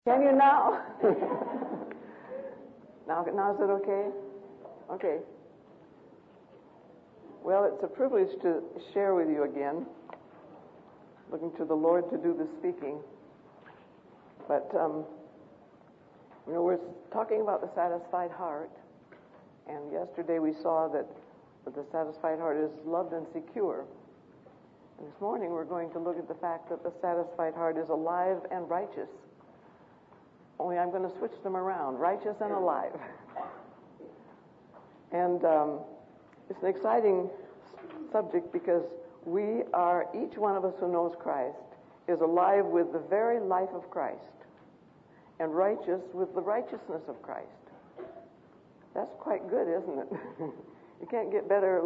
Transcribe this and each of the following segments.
Can you now? Now is it okay? Okay. Well, it's a privilege to share with you again. Looking to the Lord to do the speaking. But, we're talking about the satisfied heart. And yesterday we saw that the satisfied heart is loved and secure. And this morning we're going to look at the fact that the satisfied heart is alive and righteous. Only I'm going to switch them around, righteous and alive. And it's an exciting subject because each one of us who knows Christ is alive with the very life of Christ and righteous with the righteousness of Christ. That's quite good, isn't it? You can't get better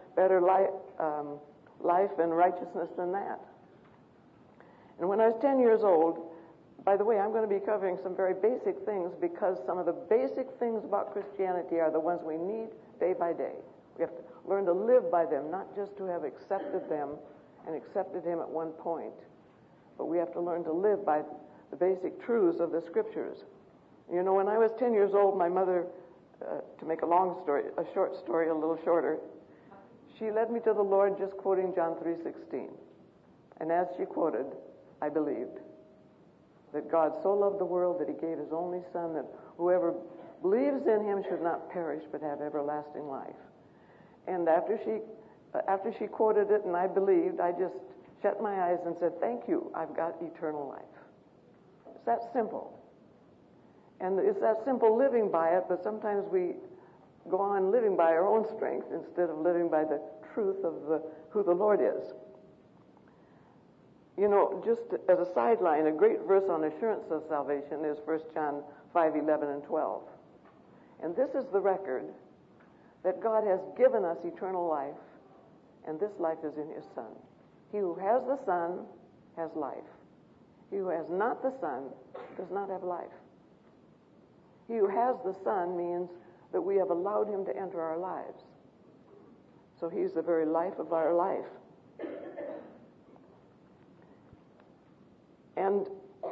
life and righteousness than that. And when I was 10 years old, by the way, I'm going to be covering some very basic things because some of the basic things about Christianity are the ones we need day by day. We have to learn to live by them, not just to have accepted them and accepted Him at one point, but we have to learn to live by the basic truths of the Scriptures. You know, when I was 10 years old, my mother, to make a short story a little shorter, she led me to the Lord just quoting John 3:16. And as she quoted, I believed that God so loved the world that He gave His only Son, that whoever believes in Him should not perish but have everlasting life. And after she quoted it and I believed, I just shut my eyes and said, thank you, I've got eternal life. It's that simple. And it's that simple living by it, but sometimes we go on living by our own strength instead of living by the truth of who the Lord is. You know, just as a sideline, a great verse on assurance of salvation is 1 John 5:11 and 12. And this is the record that God has given us eternal life, and this life is in His Son. He who has the Son has life. He who has not the Son does not have life. He who has the Son means that we have allowed Him to enter our lives. So He's the very life of our life. And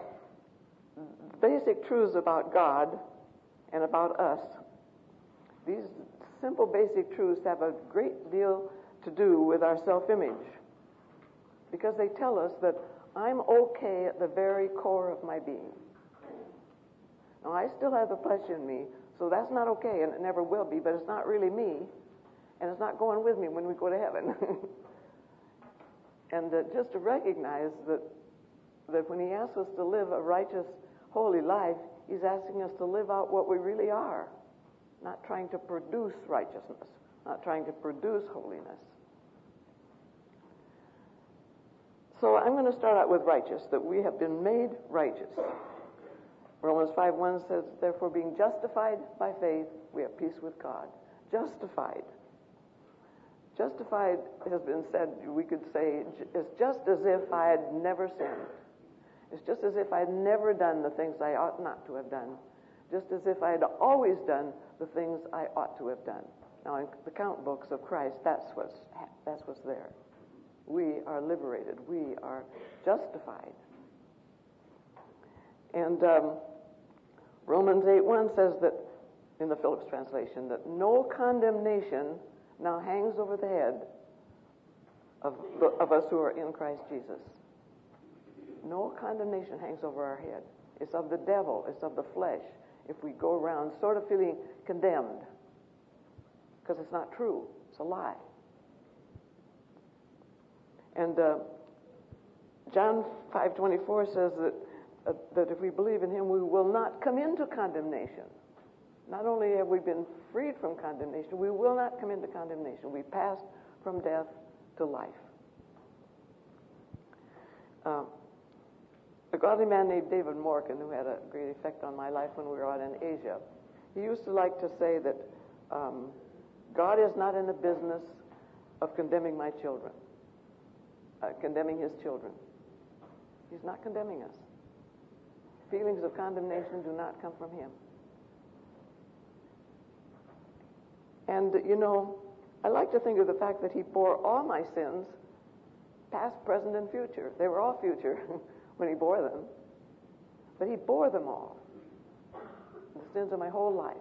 basic truths about God and about us, these simple basic truths have a great deal to do with our self-image, because they tell us that I'm okay at the very core of my being. Now, I still have the flesh in me, so that's not okay, and it never will be, but it's not really me, and it's not going with me when we go to heaven. And just to recognize that when He asks us to live a righteous, holy life, He's asking us to live out what we really are, not trying to produce righteousness, not trying to produce holiness. So I'm going to start out with righteous, that we have been made righteous. Romans 5:1 says, therefore, being justified by faith, we have peace with God. Justified. Justified has been said, we could say, it's just as if I had never sinned. It's just as if I had never done the things I ought not to have done. Just as if I had always done the things I ought to have done. Now, in the count books of Christ, that's what's there. We are liberated. We are justified. And Romans 8:1 says that, in the Phillips translation, that no condemnation now hangs over the head of us who are in Christ Jesus. No condemnation hangs over our head. It's of the devil. It's of the flesh. If we go around sort of feeling condemned, because it's not true. It's a lie. And John 5:24 says that if we believe in Him, we will not come into condemnation. Not only have we been freed from condemnation, we will not come into condemnation. We passed from death to life. A godly man named David Morgan, who had a great effect on my life when we were out in Asia, he used to like to say that God is not in the business of condemning my children, condemning His children. He's not condemning us. Feelings of condemnation do not come from Him. And, I like to think of the fact that He bore all my sins, past, present, and future. They were all future when He bore them. But he bore them all, the sins of my whole life.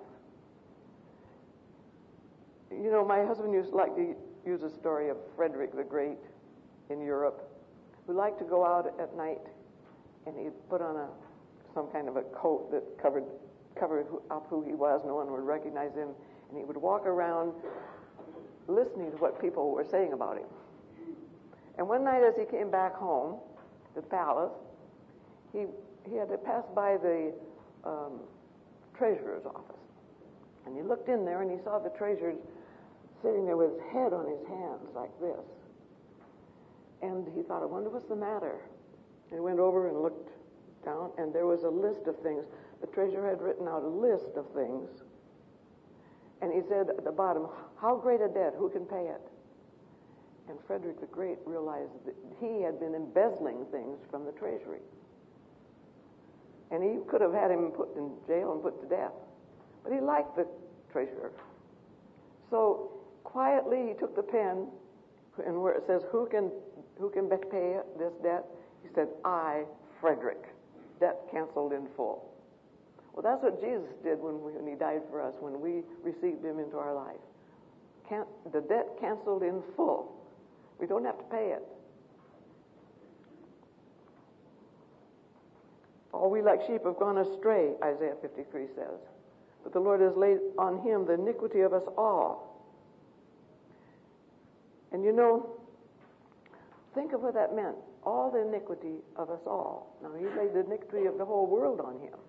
You know, my husband used to like to use a story of Frederick the Great in Europe, who liked to go out at night, and he'd put on some kind of a coat that covered up who he was. No one would recognize him, and he would walk around listening to what people were saying about him. And one night as he came back home to the palace, he had to pass by the treasurer's office. And he looked in there and he saw the treasurer sitting there with his head on his hands like this. And he thought, I wonder what's the matter. And he went over and looked down, and there was a list of things. The treasurer had written out a list of things. And he said at the bottom, how great a debt, who can pay it? And Frederick the Great realized that he had been embezzling things from the treasury. And he could have had him put in jail and put to death. But he liked the treasurer. So quietly he took the pen, and where it says, who can pay this debt? He said, I, Frederick, debt canceled in full. Well, that's what Jesus did when he died for us, when we received him into our life. The debt canceled in full. We don't have to pay it. All we like sheep have gone astray, Isaiah 53 says. But the Lord has laid on him the iniquity of us all. And you know, think of what that meant. All the iniquity of us all. Now, he laid the iniquity of the whole world on him.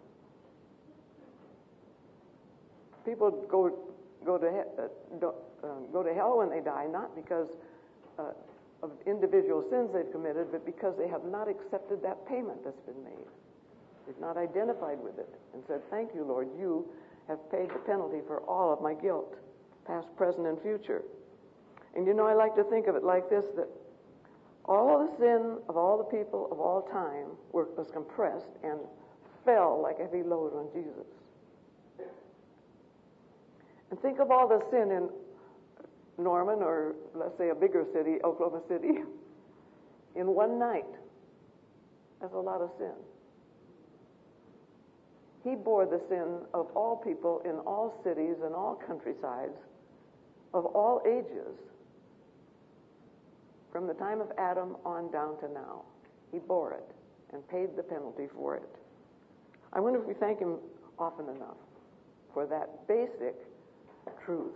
People go to hell when they die, not because of individual sins they've committed, but because they have not accepted that payment that's been made. They've not identified with it and said, thank you, Lord, you have paid the penalty for all of my guilt, past, present, and future. And you know, I like to think of it like this, that all the sin of all the people of all time was compressed and fell like a heavy load on Jesus. And think of all the sin in Norman, or let's say a bigger city, Oklahoma City, in one night. That's a lot of sin. He bore the sin of all people in all cities and all countrysides, of all ages, from the time of Adam on down to now. He bore it and paid the penalty for it. I wonder if we thank him often enough for that basic truth.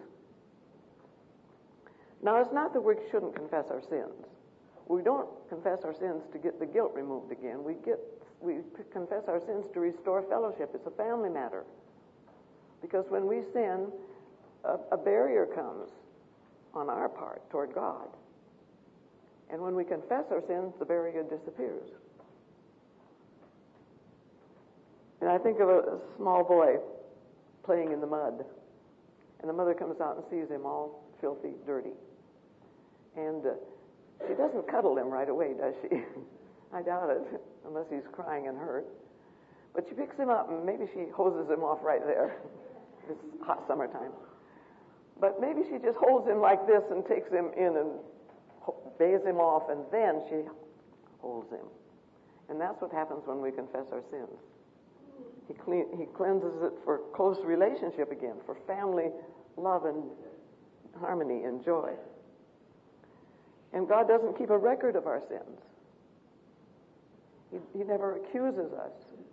Now, it's not that we shouldn't confess our sins. We don't confess our sins to get the guilt removed again. We confess our sins to restore fellowship. It's a family matter. Because when we sin, a barrier comes on our part toward God. And when we confess our sins, the barrier disappears. And I think of a small boy playing in the mud. And the mother comes out and sees him all filthy, dirty. And she doesn't cuddle him right away, does she? I doubt it, unless he's crying and hurt. But she picks him up, and maybe she hoses him off right there. It's hot summertime. But maybe she just holds him like this and takes him in and bathes him off, and then she holds him. And that's what happens when we confess our sins. He cleanses it for close relationship again, for family love and harmony and joy. And God doesn't keep a record of our sins. He never accuses us.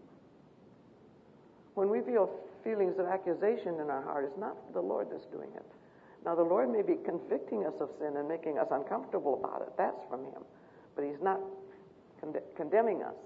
When we feel feelings of accusation in our heart, it's not the Lord that's doing it. Now, the Lord may be convicting us of sin and making us uncomfortable about it. That's from him. But he's not condemning us.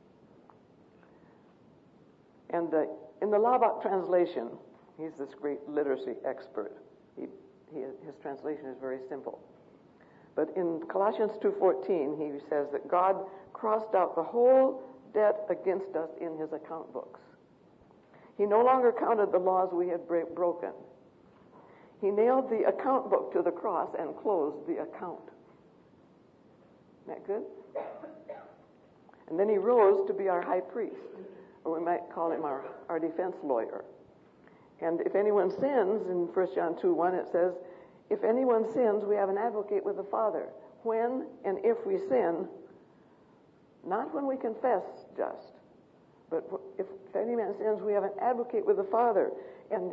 And in the Laubach translation, he's this great literacy expert. His translation is very simple. But in Colossians 2:14, he says that God crossed out the whole debt against us in his account books. He no longer counted the laws we had broken. He nailed the account book to the cross and closed the account. Isn't that good? And then he rose to be our high priest, or we might call him our defense lawyer. And if anyone sins, in 1 John 2:1 it says, if anyone sins, we have an advocate with the Father. When and if we sin, not when we confess just, but if any man sins, we have an advocate with the Father. And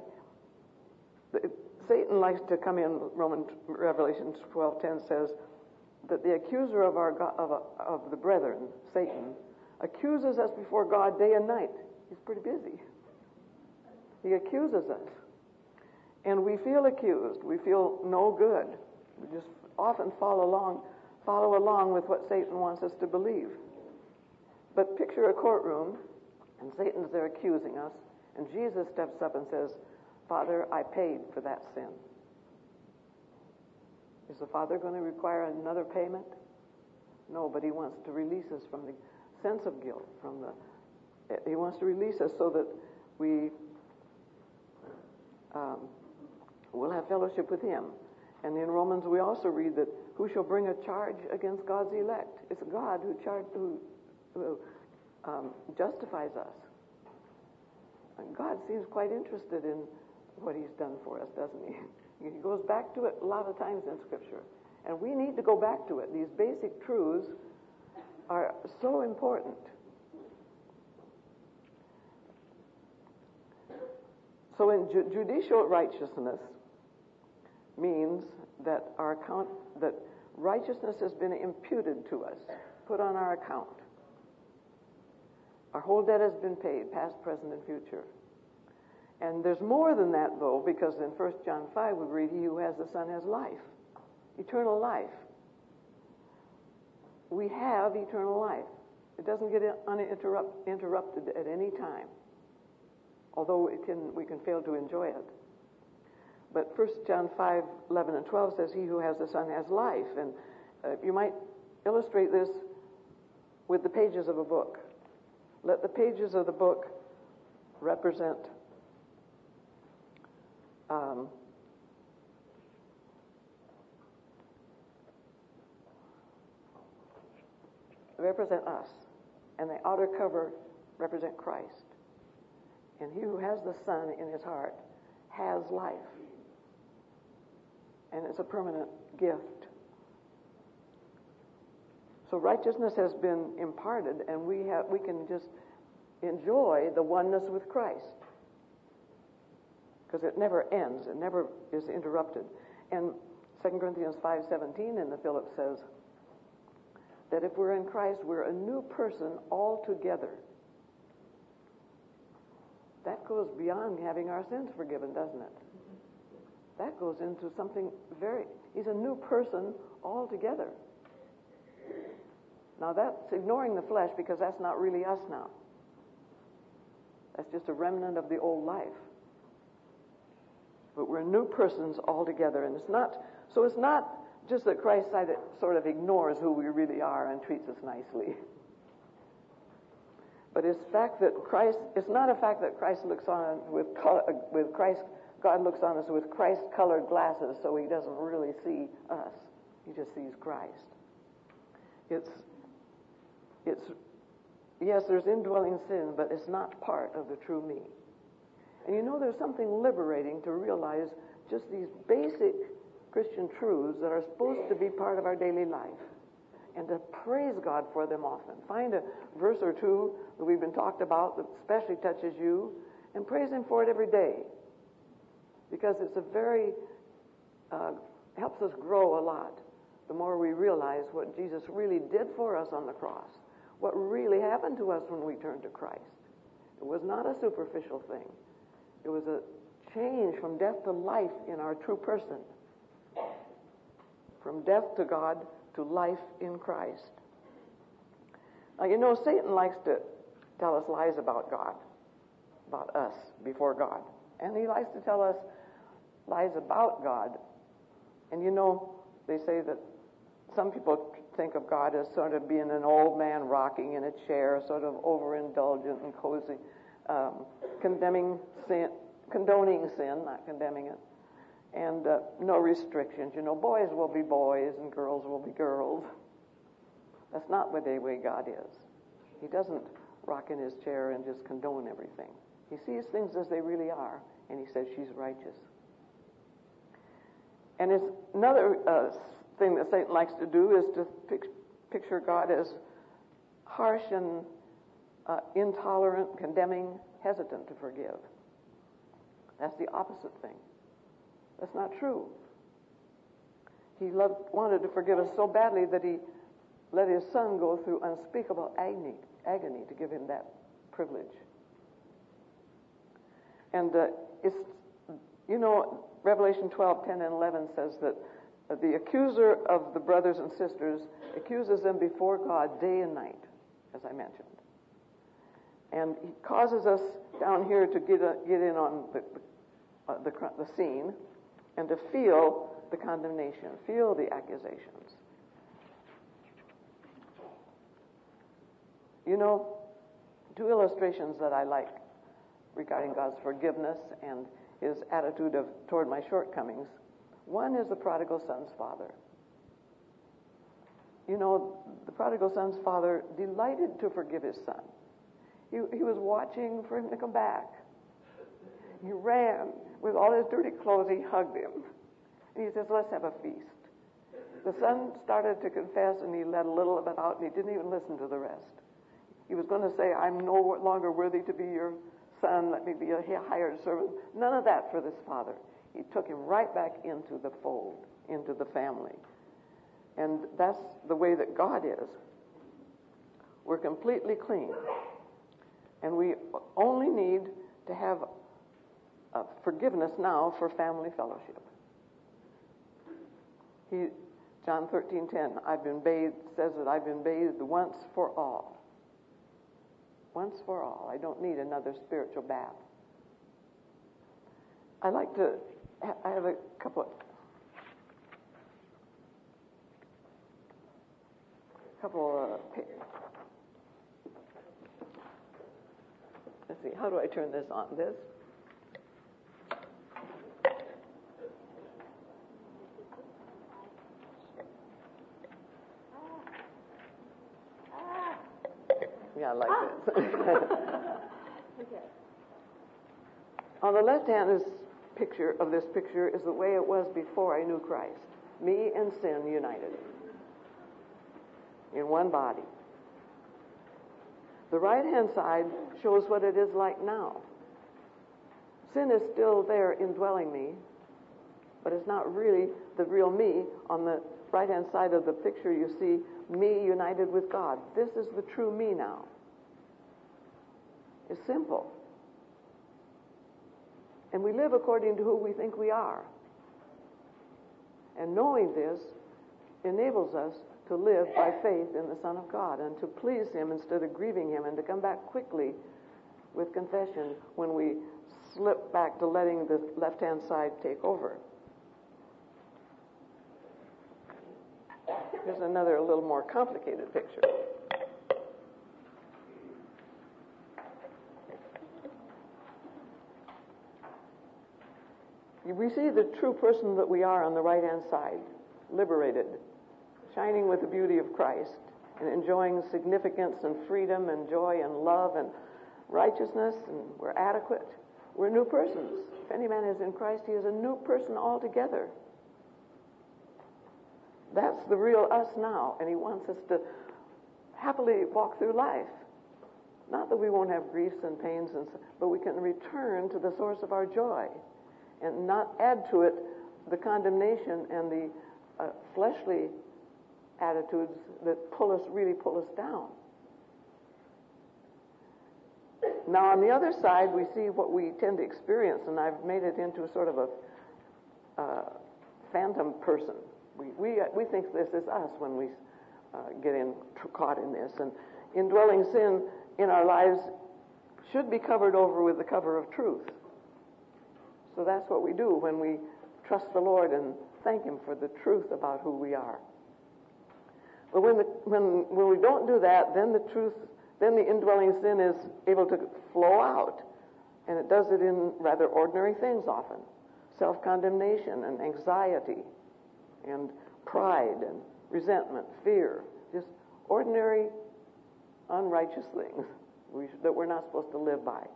Satan likes to come in. Revelation 12:10 says that the accuser of the brethren, Satan, accuses us before God day and night. He's pretty busy. He accuses us. And we feel accused. We feel no good. We just often follow along with what Satan wants us to believe. But picture a courtroom, and Satan's there accusing us, and Jesus steps up and says, Father, I paid for that sin. Is the Father going to require another payment? No, but he wants to release us from the sense of guilt. He wants to release us so that we will have fellowship with him. And in Romans we also read that who shall bring a charge against God's elect? It's God who justifies us. And God seems quite interested in what he's done for us, doesn't he? He goes back to it a lot of times in Scripture. And we need to go back to it. These basic truths are so important. So in judicial righteousness means that that righteousness has been imputed to us, put on our account. Our whole debt has been paid, past, present, and future. And there's more than that, though, because in 1 John 5 we read, he who has the Son has life, eternal life. We have eternal life. It doesn't get interrupted at any time, although we can fail to enjoy it. But 1 John 5:11 and 12 says, he who has the Son has life. And you might illustrate this with the pages of a book. Let the pages of the book represent us, and the outer cover represent Christ. And he who has the Son in his heart has life, and it's a permanent gift. So righteousness has been imparted, and we can just enjoy the oneness with Christ, because it never ends, it never is interrupted. And 2 Corinthians 5:17 in the Phillips says that if we're in Christ, we're a new person altogether. That goes beyond having our sins forgiven, doesn't it? That goes into something he's a new person altogether. Now that's ignoring the flesh, because that's not really us now. That's just a remnant of the old life. But we're new persons altogether, and it's not just that Christ sort of ignores who we really are and treats us nicely. But it's not a fact that Christ looks on God looks on us with Christ-colored glasses, so he doesn't really see us. He just sees Christ. Yes, there's indwelling sin, but it's not part of the true me. And there's something liberating to realize just these basic Christian truths that are supposed to be part of our daily life, and to praise God for them often. Find a verse or two that we've been talked about that especially touches you, and praise him for it every day, because it's helps us grow a lot the more we realize what Jesus really did for us on the cross, what really happened to us when we turned to Christ. It was not a superficial thing. It was a change from death to life in our true person. From death to God to life in Christ. Now, Satan likes to tell us lies about God, about us before God. And he likes to tell us lies about God. And they say that some people think of God as sort of being an old man rocking in a chair, sort of overindulgent and cozy, condoning sin, not condemning it, and no restrictions. Boys will be boys and girls will be girls. That's not the way God is. He doesn't rock in his chair and just condone everything. He sees things as they really are, and he says she's righteous. And it's another thing that Satan likes to do is to picture God as harsh and intolerant, condemning, hesitant to forgive. That's the opposite thing. That's not true. He wanted to forgive us so badly that he let his son go through unspeakable agony to give him that privilege. And Revelation 12:10 and 11 says that the accuser of the brothers and sisters accuses them before God day and night, as I mentioned. And he causes us down here to get in on the scene and to feel the condemnation, feel the accusations. Two illustrations that I like regarding God's forgiveness and his attitude toward my shortcomings. One is the prodigal son's father. The prodigal son's father delighted to forgive his son. He was watching for him to come back. He ran with all his dirty clothes. He hugged him. And he says, let's have a feast. The son started to confess, and he let a little of it out, and he didn't even listen to the rest. He was going to say, I'm no longer worthy to be your son. Let me be a hired servant. None of that for this father. He took him right back into the fold, into the family. And that's the way that God is. We're completely clean. And we only need to have forgiveness now for family fellowship. John 13:10, says that I've been bathed once for all. Once for all. I don't need another spiritual bath. I have a couple let's see, how do I turn this on? This? Yeah, I like this. Okay. On the left hand picture of this picture is the way it was before I knew Christ. Me and sin united in one body. The right-hand side shows what it is like now. Sin is still there indwelling me, but it's not really the real me. On the right-hand side of the picture, you see me united with God. This is the true me now. It's simple. And we live according to who we think we are. And knowing this enables us to live by faith in the Son of God and to please him instead of grieving him, and to come back quickly with confession when we slip back to letting the left-hand side take over. Here's another a little more complicated picture. We see the true person that we are on the right-hand side, liberated, shining with the beauty of Christ, and enjoying significance and freedom and joy and love and righteousness, and we're adequate. We're new persons. If any man is in Christ, he is a new person altogether. That's the real us now, and he wants us to happily walk through life. Not that we won't have griefs and pains, but we can return to the source of our joy and not add to it the condemnation and the fleshly attitudes that really pull us down. Now, on the other side, we see what we tend to experience, and I've made it into sort of a phantom person. We think this is us when we get caught in this. And indwelling sin in our lives should be covered over with the cover of truth. So that's what we do when we trust the Lord and thank him for the truth about who we are. But when we don't do that, then the indwelling sin is able to flow out. And it does it in rather ordinary things often. Self-condemnation and anxiety and pride and resentment, fear. Just ordinary, unrighteous things that we're not supposed to live by.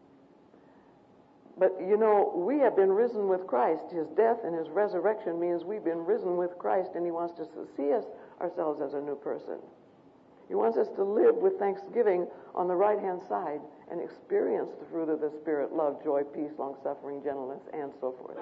But, we have been risen with Christ. His death and his resurrection means we've been risen with Christ, and he wants us to see ourselves as a new person. He wants us to live with thanksgiving on the right-hand side and experience the fruit of the Spirit, love, joy, peace, long-suffering, gentleness, and so forth.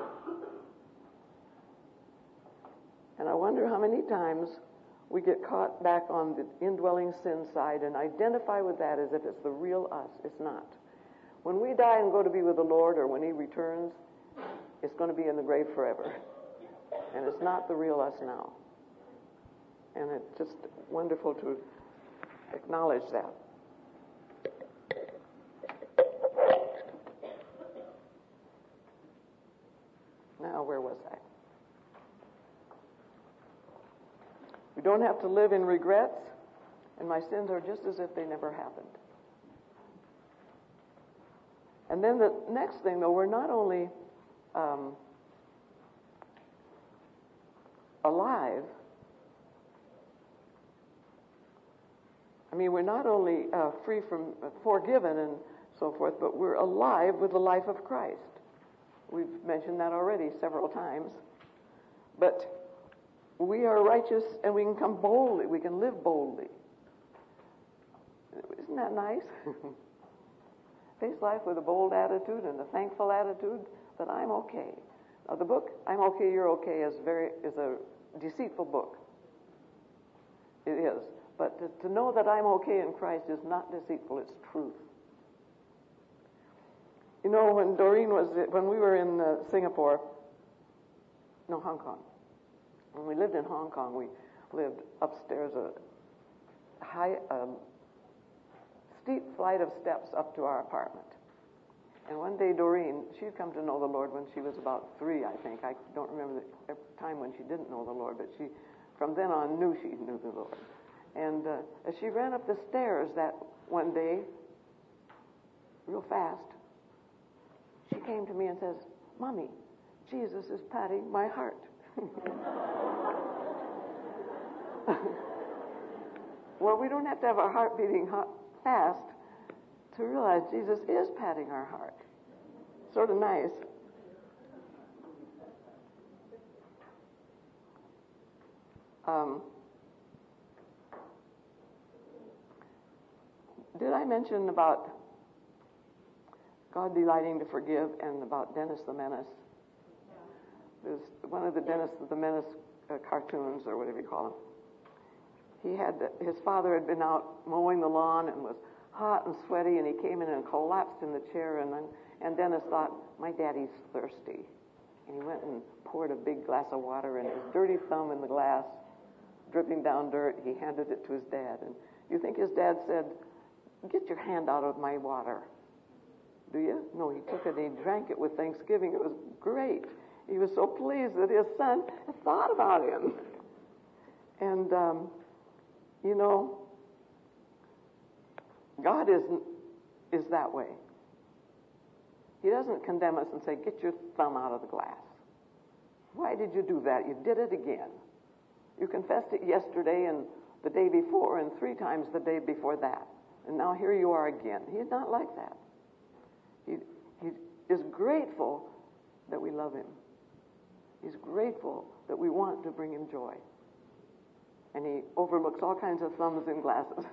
And I wonder how many times we get caught back on the indwelling sin side and identify with that as if it's the real us. It's not. When we die and go to be with the Lord, or when He returns, it's going to be in the grave forever. And it's not the real us now. And it's just wonderful to acknowledge that. Now, where was I? We don't have to live in regrets, and my sins are just as if they never happened. And then the next thing, though, we're not only alive. I mean, we're not only free from forgiven and so forth, but we're alive with the life of Christ. We've mentioned that already several times. But we are righteous and we can come boldly. We can live boldly. Isn't that nice? Face life with a bold attitude and a thankful attitude that I'm okay. Now, the book, I'm Okay, You're Okay, is a deceitful book. It is. But to know that I'm okay in Christ is not deceitful, it's truth. You know, when we were in Hong Kong. When we lived in Hong Kong, we lived upstairs a steep flight of steps up to our apartment. And one day Doreen, she'd come to know the Lord when she was about 3, I think. I don't remember the time when she didn't know the Lord, but she, from then on, knew she knew the Lord. And as she ran up the stairs that one day, real fast, she came to me and says, "Mommy, Jesus is patting my heart." Well, we don't have to have our heart beating fast to realize Jesus is patting our heart. Sort of nice. Did I mention about God delighting to forgive and about Dennis the Menace? There's one of the Dennis the Menace cartoons, or whatever you call him. His father had been out mowing the lawn and was hot and sweaty, and he came in and collapsed in the chair, and Dennis thought, my daddy's thirsty. And he went and poured a big glass of water, and his dirty thumb in the glass, dripping down dirt, he handed it to his dad. And you think his dad said, "Get your hand out of my water." Do you? No, he took it and he drank it with thanksgiving. It was great. He was so pleased that his son had thought about him. And, you know, God is that way. He doesn't condemn us and say, "Get your thumb out of the glass. Why did you do that? You did it again. You confessed it yesterday and the day before and 3 times the day before that. And now here you are again." He's not like that. He is grateful that we love him. He's grateful that we want to bring him joy. And he overlooks all kinds of thumbs in glasses.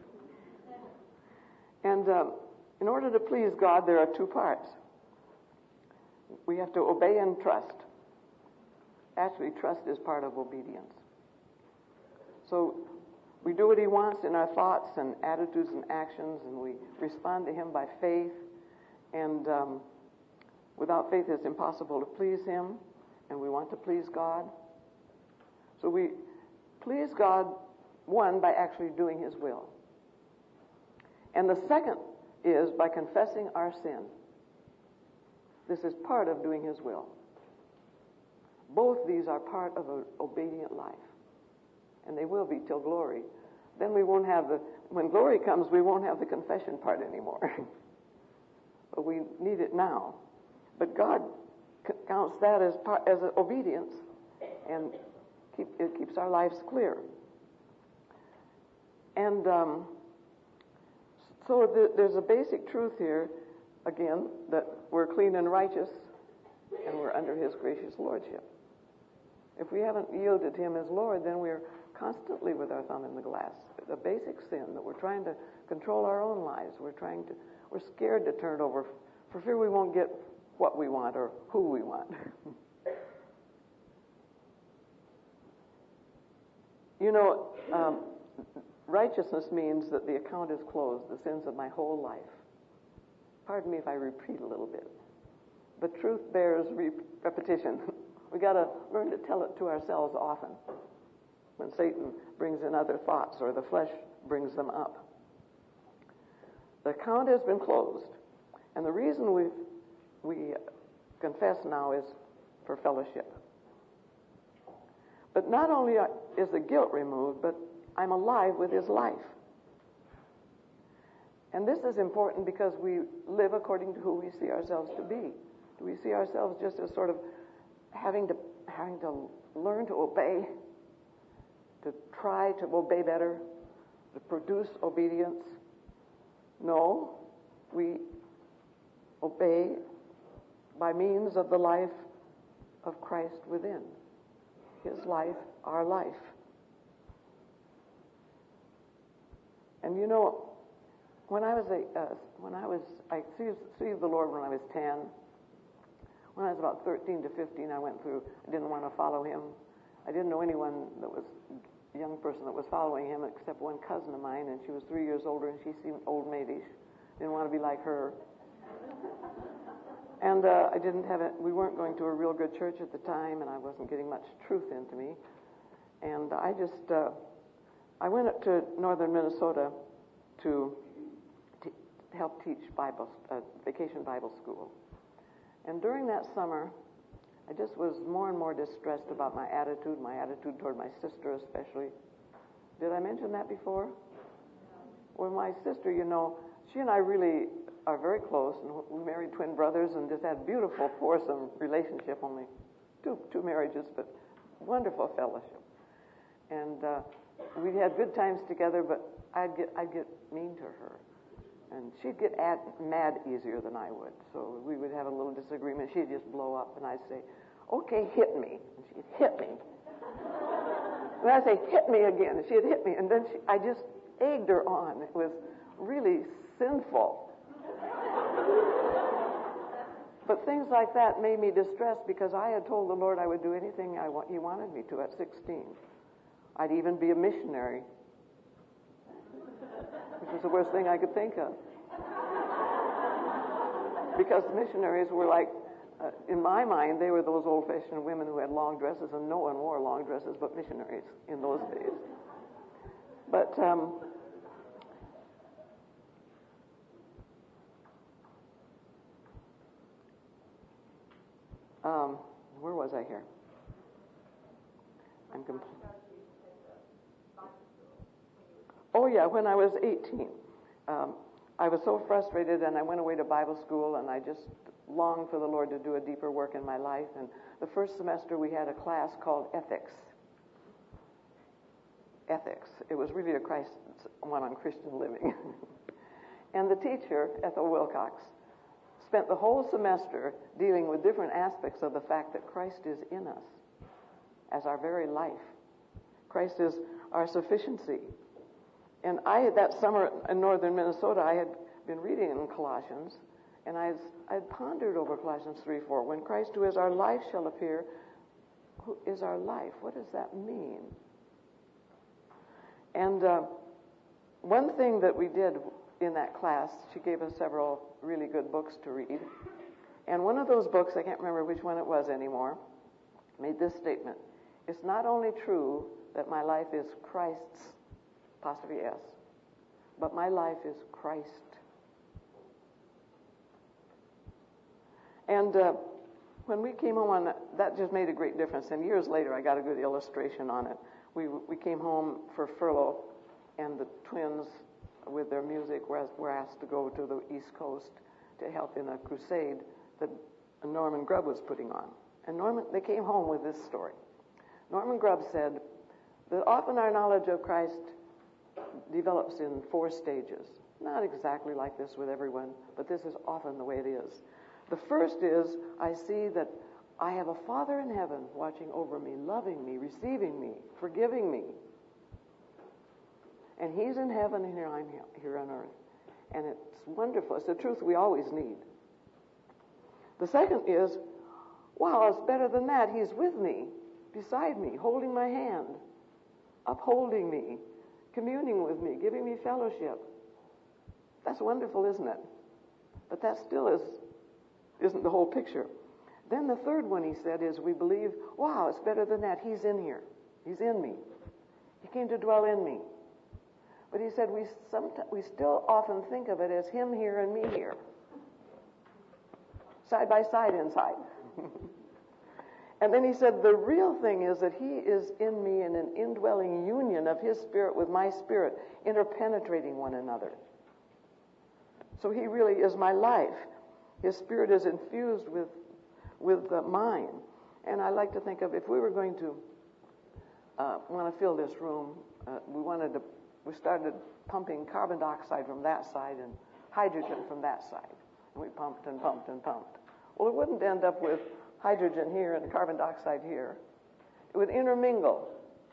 And in order to please God, there are 2 parts. We have to obey and trust. Actually, trust is part of obedience. So we do what he wants in our thoughts and attitudes and actions, and we respond to him by faith. And without faith, it's impossible to please him, and we want to please God. So we please God, 1, by actually doing his will. And the second is by confessing our sin. This is part of doing his will. Both these are part of an obedient life. And they will be till glory. Then we won't have when glory comes, we won't have the confession part anymore. But we need it now. But God counts that as obedience, and it keeps our lives clear. And so there's a basic truth here, again, that we're clean and righteous, and we're under his gracious lordship. If we haven't yielded to him as Lord, then we're constantly with our thumb in the glass. A basic sin that we're trying to control our own lives. We're scared to turn it over for fear we won't get what we want or who we want. You know, righteousness means that the account is closed, the sins of my whole life. Pardon me if I repeat a little bit. But truth bears repetition. We got to learn to tell it to ourselves often when Satan brings in other thoughts or the flesh brings them up. The account has been closed. And the reason we confess now is for fellowship. But not only is the guilt removed, but I'm alive with his life. And this is important because we live according to who we see ourselves to be. Do we see ourselves just as sort of having to learn to obey, to try to obey better, to produce obedience? No, we obey by means of the life of Christ within. His life, our life. And you know, I received the Lord when I was 10. When I was about 13 to 15, I didn't want to follow him. I didn't know anyone that was a young person that was following him except one cousin of mine, and she was 3 years older, and she seemed old maidish. Didn't want to be like her. And we weren't going to a real good church at the time, and I wasn't getting much truth into me. And I went up to northern Minnesota to help teach vacation Bible school. And during that summer, I just was more and more distressed about my attitude toward my sister especially. Did I mention that before? Well, my sister, you know, she and I really are very close, and we married twin brothers and just had a beautiful foursome relationship, only two marriages, but wonderful fellowship. And we had good times together, but I'd get mean to her. And she'd get mad easier than I would. So we would have a little disagreement. She'd just blow up, and I'd say, okay, hit me. And she'd hit me. And I'd say, hit me again. And she'd hit me. And then I just egged her on. It was really sinful. But things like that made me distressed because I had told the Lord I would do anything He wanted me to at 16. I'd even be a missionary, which was the worst thing I could think of. Because missionaries were like, in my mind, they were those old-fashioned women who had long dresses, and no one wore long dresses but missionaries in those days. But where was I here? Oh yeah, when I was 18. I was so frustrated, and I went away to Bible school, and I just longed for the Lord to do a deeper work in my life. And the first semester we had a class called Ethics. It was really one on Christian living. And the teacher, Ethel Wilcox, spent the whole semester dealing with different aspects of the fact that Christ is in us as our very life. Christ is our sufficiency. And that summer in northern Minnesota, I had been reading in Colossians, and I had pondered over Colossians 3:4. When Christ, who is our life, shall appear. Who is our life? What does that mean? And one thing that we did in that class, she gave us several really good books to read. And one of those books, I can't remember which one it was anymore, made this statement. It's not only true that my life is Christ's, apostrophe S, but my life is Christ. And when we came home on that just made a great difference. And years later, I got a good illustration on it. We came home for furlough, and the twins, with their music, were asked to go to the East Coast to help in a crusade that Norman Grubb was putting on. And they came home with this story. Norman Grubb said that often our knowledge of Christ develops in 4 stages. Not exactly like this with everyone, but this is often the way it is. The first is, I see that I have a Father in heaven watching over me, loving me, receiving me, forgiving me. And he's in heaven, and here I'm here on earth. And it's wonderful. It's the truth we always need. The second is, wow, it's better than that. He's with me, beside me, holding my hand, upholding me, communing with me, giving me fellowship. That's wonderful, isn't it? But that still isn't the whole picture. Then the third one he said is, we believe, wow, it's better than that. He's in here. He's in me. He came to dwell in me. But he said we still often think of it as him here and me here. Side by side inside. And then he said the real thing is that he is in me in an indwelling union of his spirit with my spirit, interpenetrating one another. So he really is my life. His spirit is infused with mine. And I like to think of, if we were going to want to fill this room, we started pumping carbon dioxide from that side and hydrogen from that side. And we pumped and pumped and pumped. Well, it wouldn't end up with hydrogen here and carbon dioxide here. It would intermingle,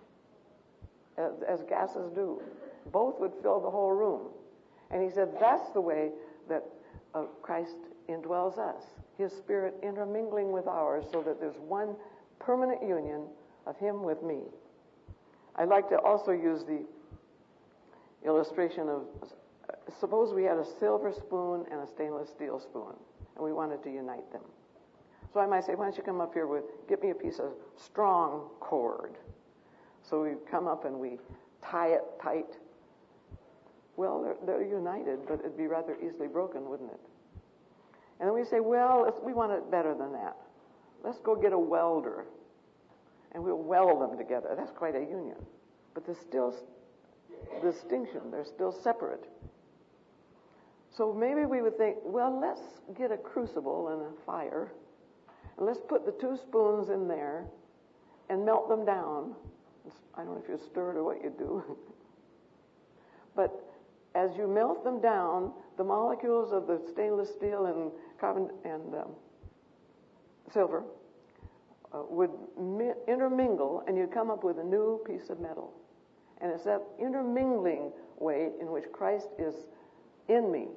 as gases do. Both would fill the whole room. And he said that's the way that Christ indwells us. His spirit intermingling with ours so that there's one permanent union of him with me. I'd like to also use the illustration of, suppose we had a silver spoon and a stainless steel spoon, and we wanted to unite them. So I might say, why don't you come up here get me a piece of strong cord. So we come up and we tie it tight. Well, they're united, but it'd be rather easily broken, wouldn't it? And then we say, well, we want it better than that. Let's go get a welder, and we'll weld them together. That's quite a union. But there's still distinction. They're still separate. So maybe we would think, well, let's get a crucible and a fire, and let's put the two spoons in there and melt them down. I don't know if you stir it or what you do. But as you melt them down, the molecules of the stainless steel and carbon and silver would intermingle, and you'd come up with a new piece of metal. And it's that intermingling way in which Christ is in me.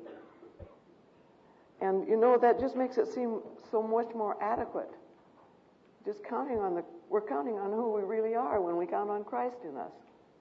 And that just makes it seem so much more adequate. We're counting on who we really are when we count on Christ in us.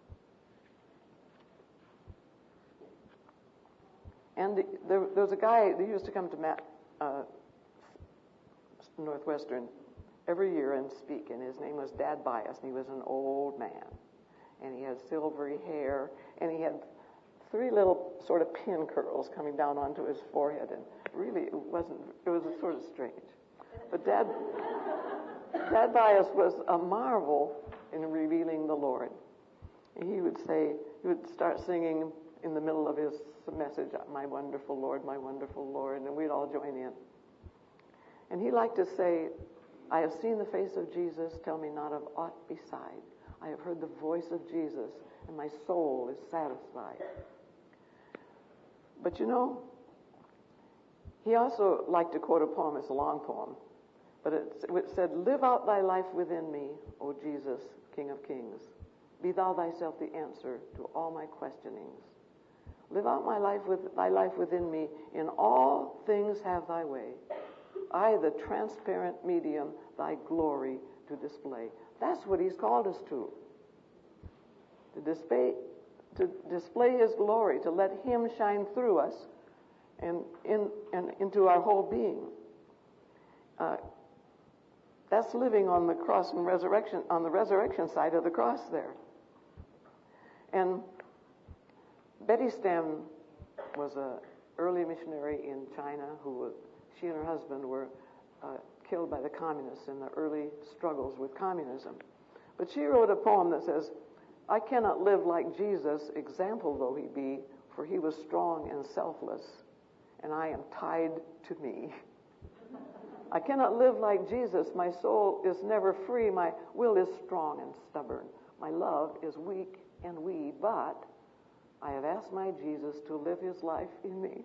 And there was a guy that used to come to Northwestern every year and speak, and his name was Dad Bias, and he was an old man. And he had silvery hair, and he had 3 little sort of pin curls coming down onto his forehead, and really it was sort of strange. But Dad Bias was a marvel in revealing the Lord. He would start singing in the middle of his message, my wonderful Lord, and we'd all join in. And he liked to say, I have seen the face of Jesus, tell me not of aught beside. I have heard the voice of Jesus, and my soul is satisfied. But he also liked to quote a poem. It's a long poem. But it said, live out thy life within me, O Jesus, King of kings. Be thou thyself the answer to all my questionings. Live out thy life within me. In all things have thy way. I, the transparent medium, thy glory to display. That's what he's called us to display his glory, to let him shine through us and into our whole being. That's living on the cross and resurrection, on the resurrection side of the cross there. And Betty Stam was an early missionary in China she and her husband were killed by the communists in the early struggles with communism. But she wrote a poem that says, I cannot live like Jesus, example though he be, for he was strong and selfless, and I am tied to me. I cannot live like Jesus, my soul is never free, my will is strong and stubborn, my love is weak and wee, but I have asked my Jesus to live his life in me.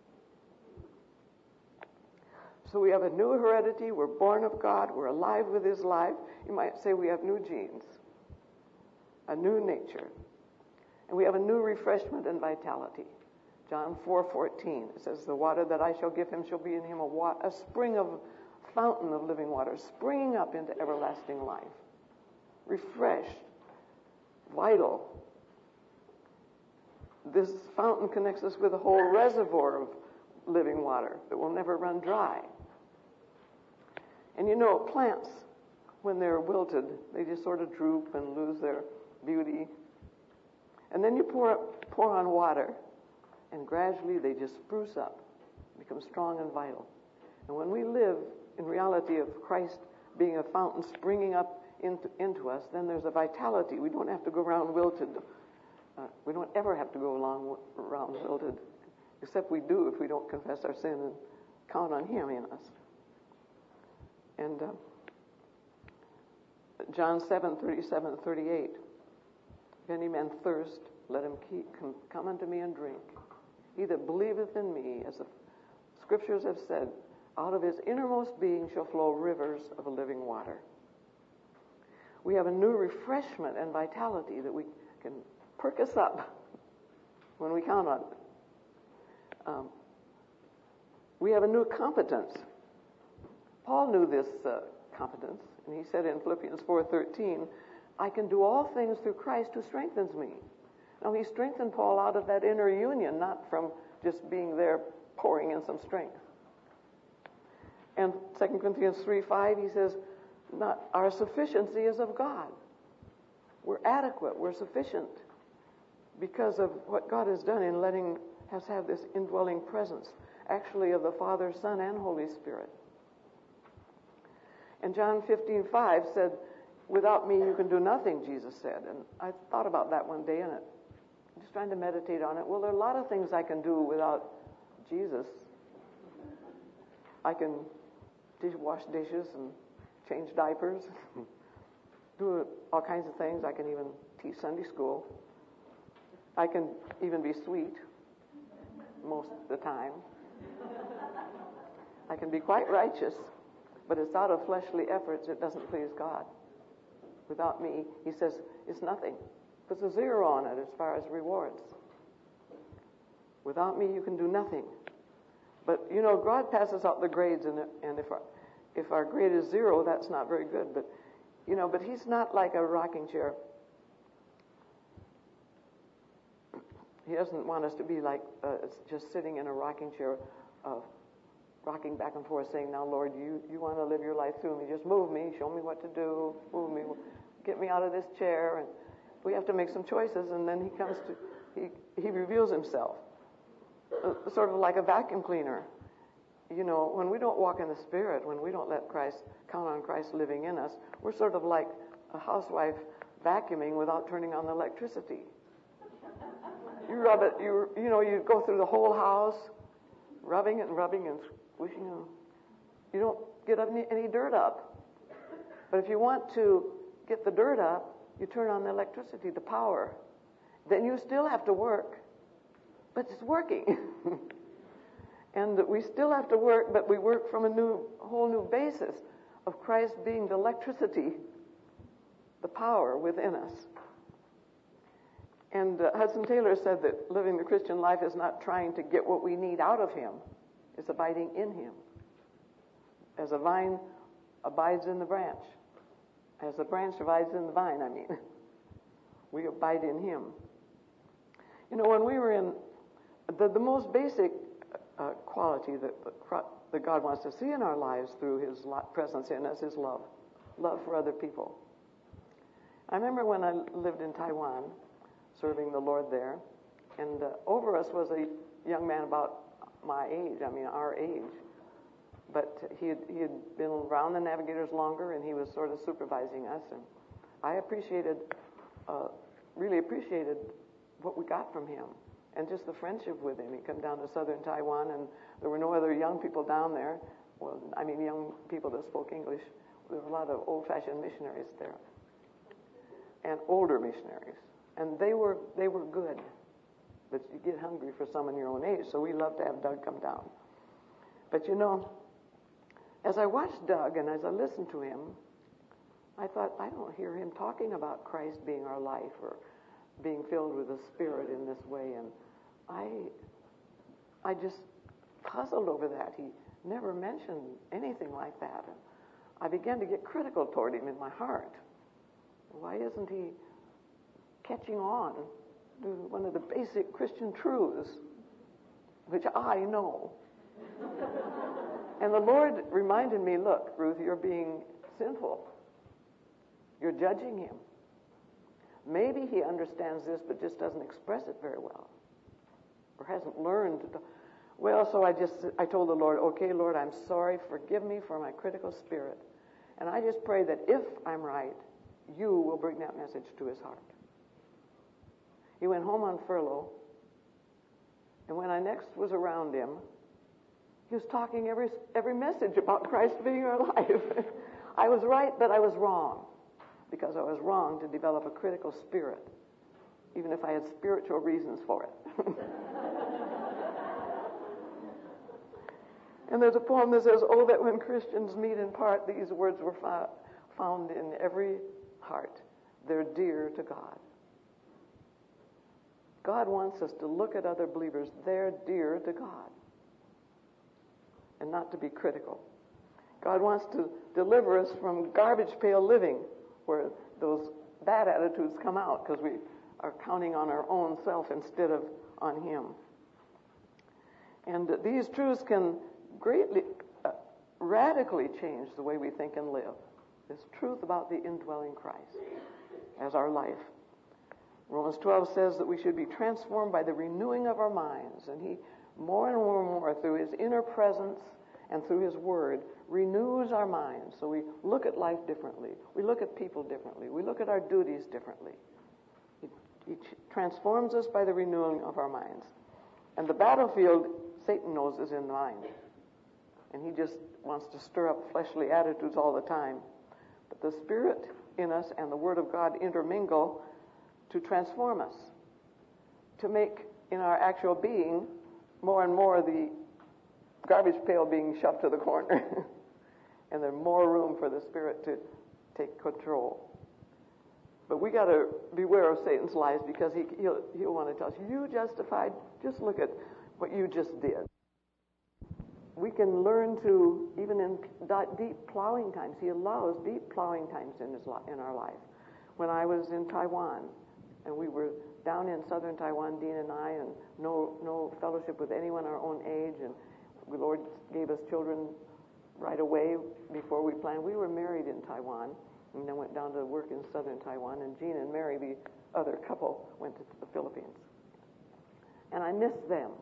So we have a new heredity, we're born of God, we're alive with his life. You might say we have new genes, a new nature. And we have a new refreshment and vitality. John 4:14, it says, the water that I shall give him shall be in him a spring of fountain of living water, springing up into everlasting life. Refreshed, vital. This fountain connects us with a whole reservoir of living water that will never run dry. And you know, plants, when they're wilted, they just sort of droop and lose their beauty. And then you pour on water, and gradually they just spruce up, become strong and vital. And when we live in reality of Christ being a fountain springing up into us, then there's a vitality. We don't have to go around wilted. We don't ever have to go around wilted, except we do if we don't confess our sin and count on Him in us. And John 7:37-38, if any man thirst, let him come unto me and drink. He that believeth in me, as the Scriptures have said, out of his innermost being shall flow rivers of living water. We have a new refreshment and vitality that we can perk us up when we count on it. We have a new competence. Paul knew this competence, and he said in Philippians 4:13, I can do all things through Christ who strengthens me. Now, he strengthened Paul out of that inner union, not from just being there pouring in some strength. And 2 Corinthians 3:5, he says, not our sufficiency is of God. We're adequate, we're sufficient because of what God has done in letting us have this indwelling presence, actually of the Father, Son, and Holy Spirit. And John 15:5 said, without me you can do nothing, Jesus said. And I thought about that one day, and I'm just trying to meditate on it. Well, there are a lot of things I can do without Jesus. I can wash dishes and change diapers, do all kinds of things. I can even teach Sunday school. I can even be sweet most of the time. I can be quite righteous, but it's out of fleshly efforts. It doesn't please God. Without me, he says, it's nothing. Puts a zero on it as far as rewards. Without me, you can do nothing. But, you know, God passes out the grades, and if our grade is 0, that's not very good. But, you know, but he's not like a rocking chair. He doesn't want us to be like just sitting in a rocking chair, rocking back and forth, saying, now, Lord, you want to live your life through me. Just move me, show me what to do, move me, get me out of this chair. And we have to make some choices, and then he reveals himself. Sort of like a vacuum cleaner. You know, when we don't walk in the Spirit, when we don't let Christ, count on Christ living in us, we're sort of like a housewife vacuuming without turning on the electricity. You rub it, you go through the whole house, rubbing and squishing it. You don't get any dirt up. But if you want to get the dirt up, you turn on the electricity, the power. Then you still have to work, but it's working. And we still have to work, but we work from a whole new basis of Christ being the electricity, the power within us. And Hudson Taylor said that living the Christian life is not trying to get what we need out of Him. It's abiding in Him. As a vine abides in the branch. As the branch abides in the vine, we abide in Him. You know, when we were in the most basic quality that God wants to see in our lives through His presence in us is love for other people. I remember when I lived in Taiwan, serving the Lord there, and over us was a young man about my age, our age, but he had been around the Navigators longer, and he was sort of supervising us, and I really appreciated what we got from him. And just the friendship with him. He'd come down to southern Taiwan, and there were no other young people down there. Well, young people that spoke English. There were a lot of old-fashioned missionaries there, and older missionaries. And they were good. But you get hungry for someone your own age, so we love to have Doug come down. But you know, as I watched Doug and as I listened to him, I thought, I don't hear him talking about Christ being our life or being filled with the Spirit in this way, and I just puzzled over that. He never mentioned anything like that. And I began to get critical toward him in my heart. Why isn't he catching on to one of the basic Christian truths, which I know? And the Lord reminded me, look, Ruth, you're being sinful. You're judging him. Maybe he understands this, but just doesn't express it very well, or hasn't learned. Well, so I told the Lord, okay, Lord, I'm sorry. Forgive me for my critical spirit. And I just pray that if I'm right, you will bring that message to his heart. He went home on furlough, and when I next was around him, he was talking every message about Christ being our life. I was right, but I was wrong, because I was wrong to develop a critical spirit, even if I had spiritual reasons for it. And there's a poem that says, "Oh, that when Christians meet in part, these words were found in every heart. They're dear to God." God wants us to look at other believers. They're dear to God, and not to be critical. God wants to deliver us from garbage pail living, where those bad attitudes come out because we are counting on our own self instead of on him. And these truths can greatly, radically change the way we think and live. This truth about the indwelling Christ as our life. Romans 12 says that we should be transformed by the renewing of our minds. And he, more and more, through his inner presence and through his word, renews our minds. So we look at life differently. We look at people differently. We look at our duties differently. He transforms us by the renewing of our minds. And the battlefield, Satan knows, is in the mind. And he just wants to stir up fleshly attitudes all the time. But the Spirit in us and the Word of God intermingle to transform us, to make in our actual being more and more the garbage pail being shoved to the corner. And there's more room for the Spirit to take control. But we got to beware of Satan's lies, because he'll want to tell us, you justified, just look at what you just did. We can learn to, even in deep plowing times, he allows deep plowing times in our life. When I was in Taiwan, and we were down in southern Taiwan, Dean and I, and no fellowship with anyone our own age, and the Lord gave us children right away before we planned. We were married in Taiwan, and then went down to work in southern Taiwan, and Jean and Mary, the other couple, went to the Philippines. And I missed them.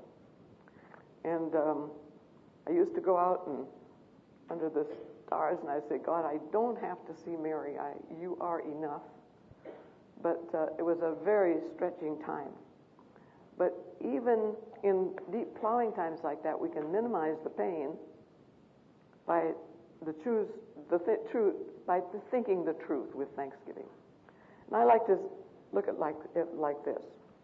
And I used to go out and under the stars, and I'd say, God, I don't have to see Mary. You are enough. But it was a very stretching time. But even in deep plowing times like that, we can minimize the pain by by thinking the truth with thanksgiving. And I like to look at it like this.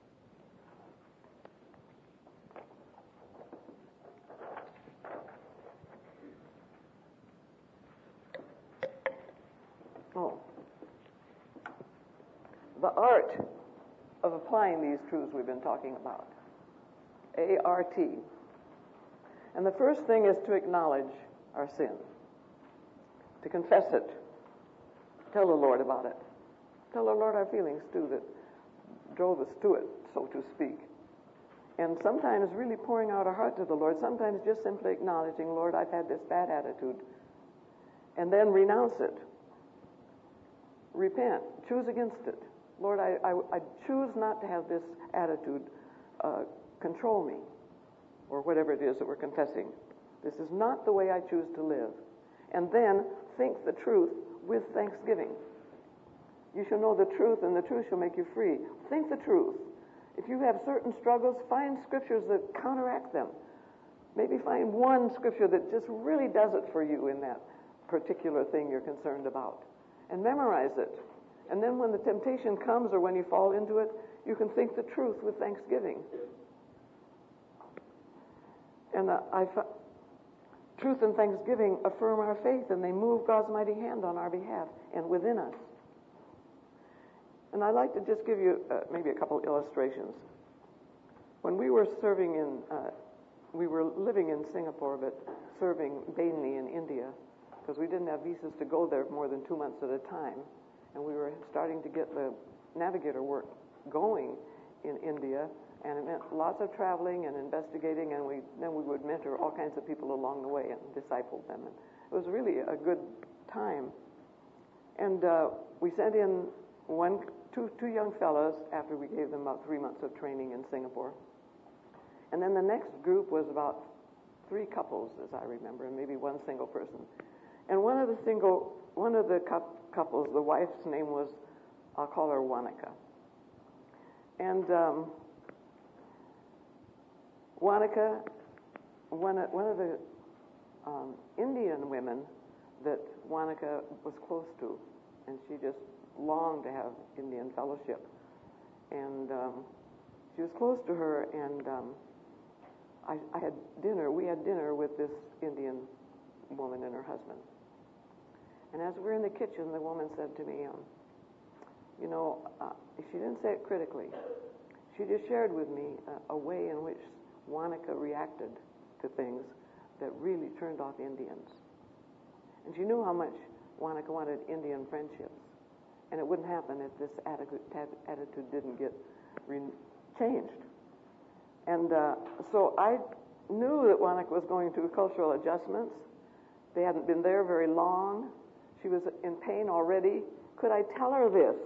The art of applying these truths we've been talking about. ART. And the first thing is to acknowledge our sin, to confess it, tell the Lord about it, tell the Lord our feelings too that drove us to it, so to speak. And sometimes really pouring out our heart to the Lord, sometimes just simply acknowledging, Lord, I've had this bad attitude, and then renounce it. Repent, choose against it. Lord, I choose not to have this attitude control me, or whatever it is that we're confessing. This is not the way I choose to live. And then think the truth with thanksgiving. You shall know the truth, and the truth shall make you free. Think the truth. If you have certain struggles, find scriptures that counteract them. Maybe find one scripture that just really does it for you in that particular thing you're concerned about. And memorize it. And then when the temptation comes or when you fall into it, you can think the truth with thanksgiving. And truth and thanksgiving affirm our faith, and they move God's mighty hand on our behalf and within us. And I'd like to just give you maybe a couple illustrations. When we were we were living in Singapore, but serving mainly in India, because we didn't have visas to go there more than 2 months at a time. And we were starting to get the navigator work going in India, and it meant lots of traveling and investigating, and then we would mentor all kinds of people along the way and disciple them. And it was really a good time. And we sent in two young fellows after we gave them about 3 months of training in Singapore. And then the next group was about 3 couples, as I remember, and maybe 1 single person. And one of the couples, the wife's name was, I'll call her Wanaka. And Wanaka, one of the Indian women that Wanaka was close to, and she just longed to have Indian fellowship. And she was close to her, and we had dinner with this Indian woman and her husband. And as we were in the kitchen, the woman said to me, she didn't say it critically. She just shared with me a way in which Wanaka reacted to things that really turned off Indians. And she knew how much Wanaka wanted Indian friendships. And it wouldn't happen if this attitude didn't get changed. And so I knew that Wanaka was going through cultural adjustments. They hadn't been there very long. She was in pain already. Could I tell her this?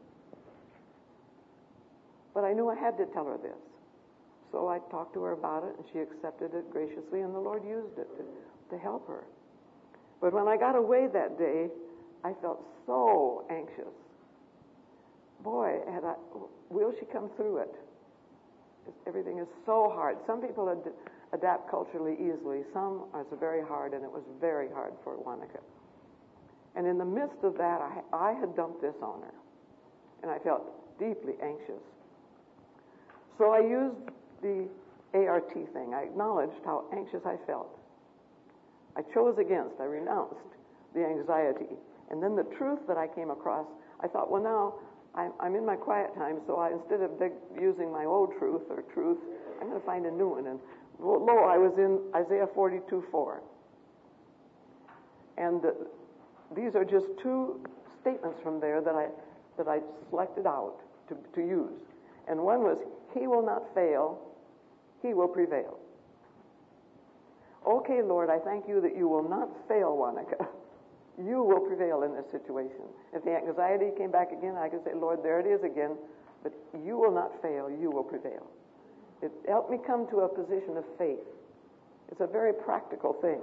But I knew I had to tell her this. So I talked to her about it, and she accepted it graciously, and the Lord used it to help her. But when I got away that day, I felt so anxious. Boy, will she come through it? Everything is so hard. Some people adapt culturally easily. Some are very hard, and it was very hard for Wanaka. And in the midst of that, I had dumped this on her, and I felt deeply anxious. So I used the ART thing. I acknowledged how anxious I felt. I I renounced the anxiety. And then the truth that I came across, I thought, well, now I'm in my quiet time, so instead of using my old truth, I'm going to find a new one. And lo, I was in Isaiah 42:4. And these are just 2 statements from there that I selected out to use. And one was, he will not fail, he will prevail. Okay, Lord, I thank you that you will not fail, Wanaka. You will prevail in this situation. If the anxiety came back again, I could say, Lord, there it is again, but you will not fail, you will prevail. It helped me come to a position of faith. It's a very practical thing.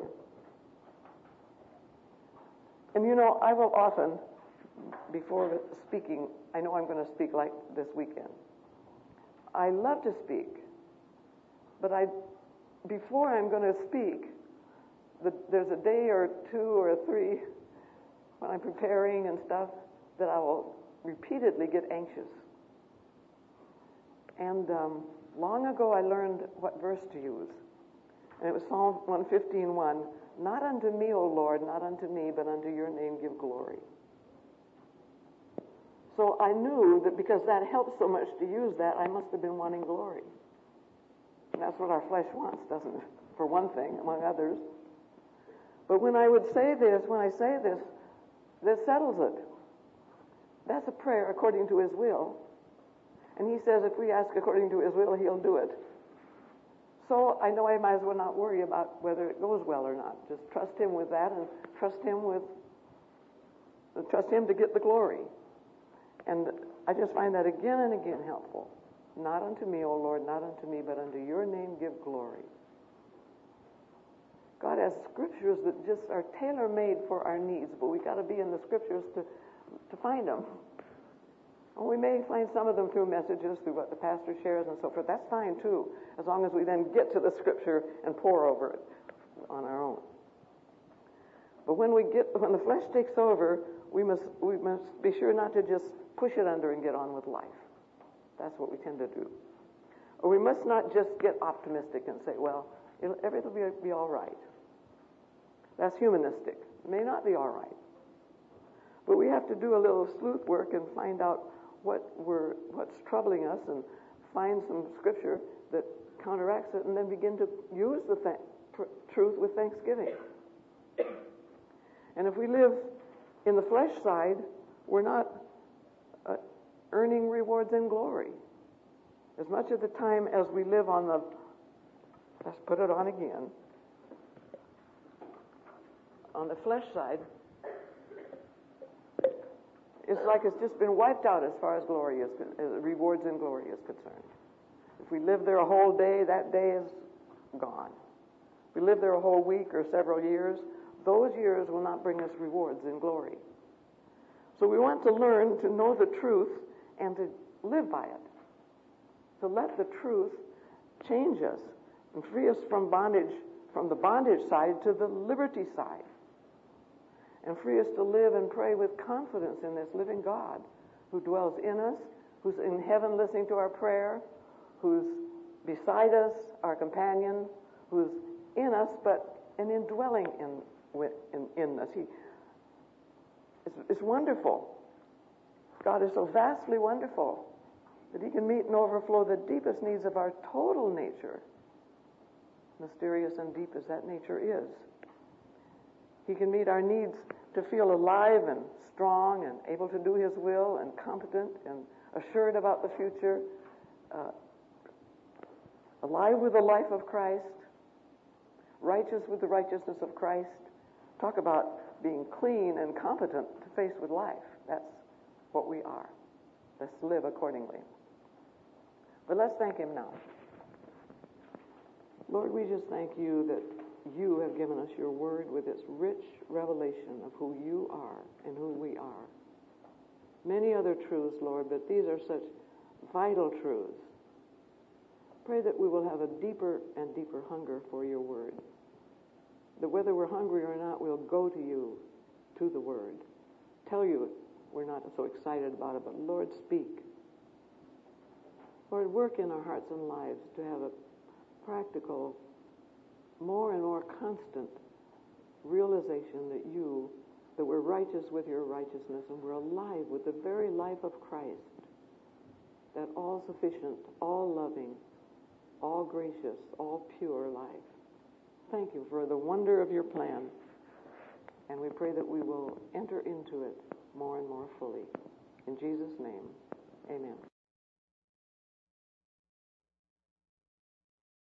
And I will often, before speaking, I know I'm going to speak like this weekend. I love to speak, but before I'm going to speak, there's a day or 2 or 3 when I'm preparing and stuff that I will repeatedly get anxious. And long ago I learned what verse to use. And it was Psalm 115:1. Not unto me, O Lord, not unto me, but unto your name give glory. So I knew that because that helps so much to use that, I must have been wanting glory. And that's what our flesh wants, doesn't it? For one thing, among others. But when I say this, this settles it. That's a prayer according to his will. And he says if we ask according to his will, he'll do it. So I know I might as well not worry about whether it goes well or not. Just trust him with that, and trust him to get the glory. And I just find that again and again helpful. Not unto me, O Lord, not unto me, but unto your name give glory. God has scriptures that just are tailor-made for our needs, but we got to be in the scriptures to find them. And we may find some of them through messages, through what the pastor shares and so forth. That's fine too, as long as we then get to the scripture and pore over it on our own. But when the flesh takes over, we must be sure not to just push it under and get on with life. That's what we tend to do. Or we must not just get optimistic and say, well, everything will be all right. That's humanistic. It may not be all right. But we have to do a little sleuth work and find out what's troubling us and find some scripture that counteracts it, and then begin to use the truth with thanksgiving. And if we live in the flesh side, we're not earning rewards in glory. As much of the time as we live on the, let's put it on again, on the flesh side, it's like it's just been wiped out as far as rewards in glory is concerned. If we live there a whole day, that day is gone. If we live there a whole week or several years, those years will not bring us rewards in glory. So we want to learn to know the truth and to live by it. To let the truth change us and free us from bondage, from the bondage side to the liberty side. And free us to live and pray with confidence in this living God who dwells in us, who's in heaven listening to our prayer, who's beside us, our companion, who's in us, but an indwelling in us. It's wonderful. God is so vastly wonderful that He can meet and overflow the deepest needs of our total nature, mysterious and deep as that nature is. He can meet our needs to feel alive and strong and able to do His will and competent and assured about the future, alive with the life of Christ, righteous with the righteousness of Christ. Talk about being clean and competent to face with life. That's what we are. Let's live accordingly. But let's thank Him now. Lord, we just thank You that You have given us Your word with its rich revelation of who You are and who we are. Many other truths, Lord, but these are such vital truths. Pray that we will have a deeper and deeper hunger for Your word. That whether we're hungry or not, we'll go to You, to the word. Tell You we're not so excited about it, but Lord, speak. Lord, work in our hearts and lives to have a practical, more and more constant realization that we're righteous with Your righteousness and we're alive with the very life of Christ, that all-sufficient, all-loving, all-gracious, all-pure life. Thank You for the wonder of Your plan, and we pray that we will enter into it more and more fully. In Jesus' name, amen.